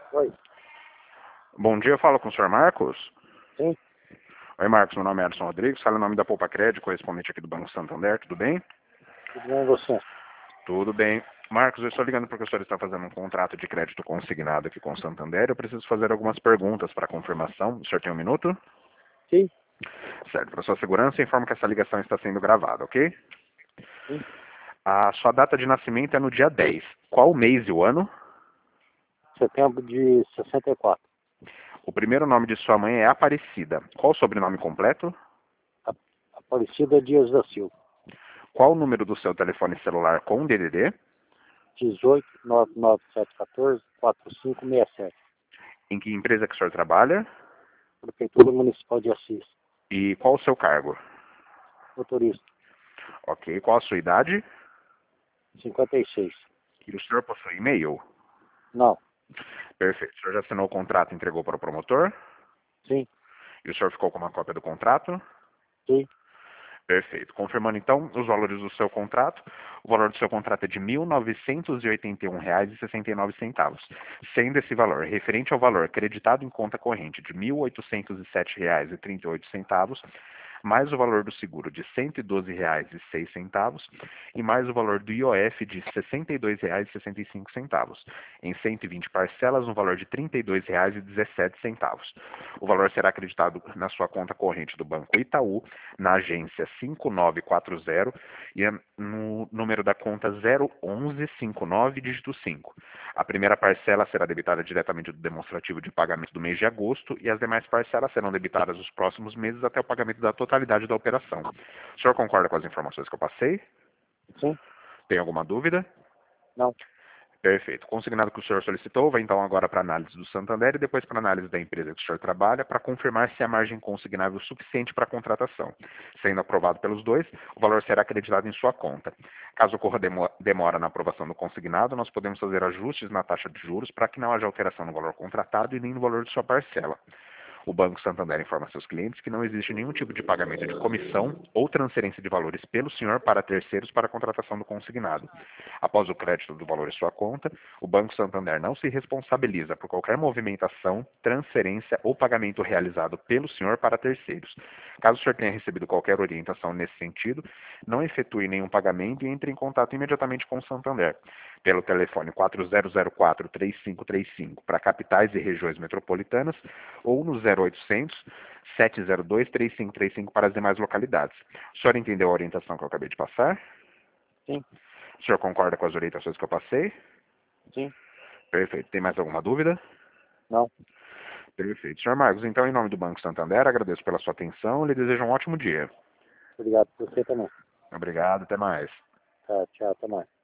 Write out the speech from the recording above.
Oi, Bom dia, eu falo com o senhor Marcos. sim, Oi, Marcos, meu nome é Edson Rodrigues, falo em nome da Poupa Crédito, correspondente aqui do Banco Santander, tudo bem? tudo bem e você? Tudo bem. Marcos, eu estou ligando porque o senhor está fazendo um contrato de crédito consignado aqui com o Santander. Eu preciso fazer algumas perguntas para confirmação. O senhor tem um minuto? Sim, Certo. Para sua segurança, informo que essa ligação está sendo gravada, ok? sim, A sua data de nascimento é no dia 10. Qual o mês e o ano? setembro de 64. O primeiro nome de sua mãe é Aparecida. Qual o sobrenome completo? A- Aparecida Dias da Silva, Qual o número do seu telefone celular com DDD? 18 99714 4567. Em que empresa que o senhor trabalha? Prefeitura Municipal de Assis, E qual o seu cargo? motorista, Ok. Qual a sua idade? 56. E o senhor possui e-mail? Não, Perfeito. O senhor já assinou o contrato e entregou para o promotor? sim, E o senhor ficou com uma cópia do contrato? sim, Perfeito. Confirmando então os valores do seu contrato. O valor do seu contrato é de R$ 1.981,69, sendo esse valor referente ao valor creditado em conta corrente de R$ 1.807,38, mais o valor do seguro de R$ 112,06 e mais o valor do IOF de R$ 62,65, em 120 parcelas no valor de R$ 32,17. O valor será acreditado na sua conta corrente do Banco Itaú, na agência 5940 e no número da conta 01159, dígito 5. A primeira parcela será debitada diretamente do demonstrativo de pagamento do mês de agosto e as demais parcelas serão debitadas nos próximos meses até o pagamento da totalidade da operação. O senhor concorda com as informações que eu passei? sim, Tem alguma dúvida? não, Perfeito. O consignado que o senhor solicitou vai então agora para análise do Santander e depois para análise da empresa que o senhor trabalha para confirmar se há margem consignável suficiente para a contratação. Sendo aprovado pelos dois, o valor será acreditado em sua conta. Caso ocorra demora na aprovação do consignado, nós podemos fazer ajustes na taxa de juros para que não haja alteração no valor contratado e nem no valor de sua parcela. O Banco Santander informa seus clientes que não existe nenhum tipo de pagamento de comissão ou transferência de valores pelo senhor para terceiros para a contratação do consignado. Após o crédito do valor em sua conta, o Banco Santander não se responsabiliza por qualquer movimentação, transferência ou pagamento realizado pelo senhor para terceiros. Caso o senhor tenha recebido qualquer orientação nesse sentido, não efetue nenhum pagamento e entre em contato imediatamente com o Santander pelo telefone 4004-3535 para capitais e regiões metropolitanas ou no 0800 702-3535 para as demais localidades. O senhor entendeu a orientação que eu acabei de passar? sim, O senhor concorda com as orientações que eu passei? sim, Perfeito. Tem mais alguma dúvida? não. Perfeito. Senhor Marcos, então, em nome do Banco Santander, agradeço pela sua atenção e lhe desejo um ótimo dia. Obrigado por você também. Obrigado, até mais. Tá, tchau, até mais.